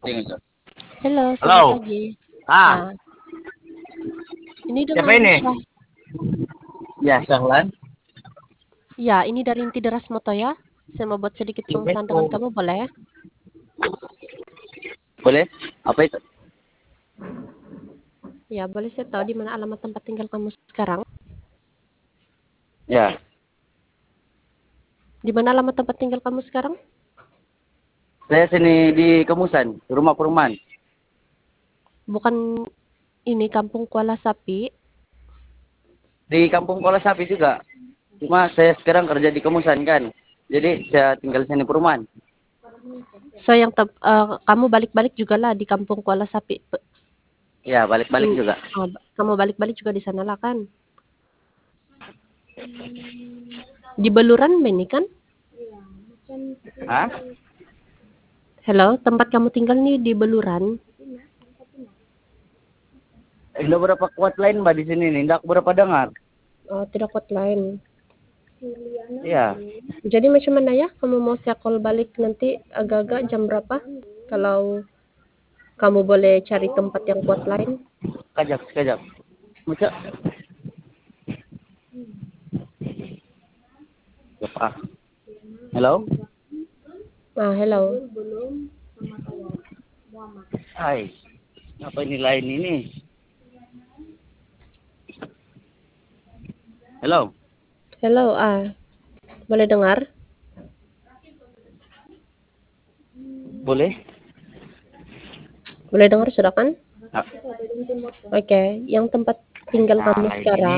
Halo, selamat Halo. pagi. Ah, Ah, ini siapa dengan ini? Syah. Ya, Sahlan. Ya, ini dari Inti Deras Moto ya. Saya mau buat sedikit pengenalan dengan Itu kamu, boleh? boleh? Apa itu? Ya, boleh saya tahu di mana alamat tempat tinggal kamu sekarang? Ya, Di mana alamat tempat tinggal kamu sekarang? saya sini di Kemusan, rumah perumahan. Bukan ini Kampung Kuala Sapi. Di Kampung Kola Sapi juga. Cuma saya sekarang kerja di Kemusan kan. Jadi saya tinggal sini perumahan. So yang kamu balik-balik juga lah di Kampung Kuala Sapi. Ya, balik-balik juga. Kamu balik-balik juga di sana lah kan? Di Beluran ini kan? Hah? Hello, tempat kamu tinggal nih di Beluran. Tidak berapa kuat lain mbak di sini nih. Tidak berapa dengar. Oh, tidak kuat lain. Iya, Jadi macam mana ya? Kamu mau saya call balik nanti agak-agak jam berapa? Kalau kamu boleh cari tempat yang kuat lain. sekejap, sekejap. Macam, ah. Halo? Hello. Hai. Apa ini lain ini? Halo? Hello, boleh dengar? Boleh? Boleh dengar sudah kan? Ah, Oke, yang tempat tinggal nah, kamu lain ini. sekarang